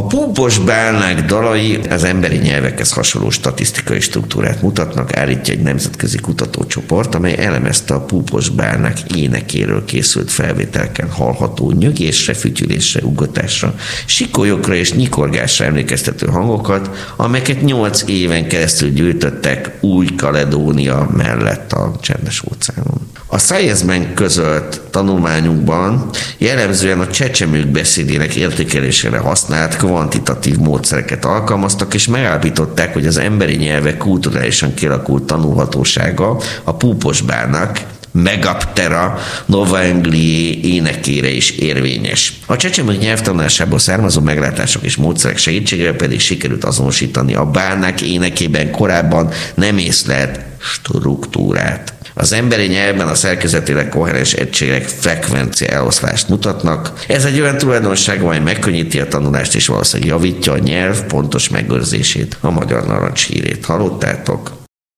A púpos bálnák dalai az emberi nyelvekhez hasonló statisztikai struktúrát mutatnak, állítja egy nemzetközi kutatócsoport, amely elemezte a púpos bálnák énekéről készült felvételken hallható nyögésre, fütyülésre, ugatásra, sikolyokra és nyikorgásra emlékeztető hangokat, amelyeket 8 éven keresztül gyűjtöttek Új-Kaledónia mellett a Csendes-óceánon. A Science-ben közölt tanulmányunkban jellemzően a csecsemők beszédének értékelésére használt kvantitatív módszereket alkalmaztak, és megállapították, hogy az emberi nyelvek kulturálisan kialakult tanulhatósága a púposbálnak, Megaptera novaanglié énekére is érvényes. A csecsemők nyelvtanulásából származó meglátások és módszerek segítségével pedig sikerült azonosítani a bálnák énekében korábban nem észlelt struktúrát. Az emberi nyelvben a szerkezetileg koherens egységek frekvencia eloszlást mutatnak. Ez egy olyan tulajdonság, amely megkönnyíti a tanulást és valószínűleg javítja a nyelv pontos megőrzését. A magyar narancshírét hallottátok.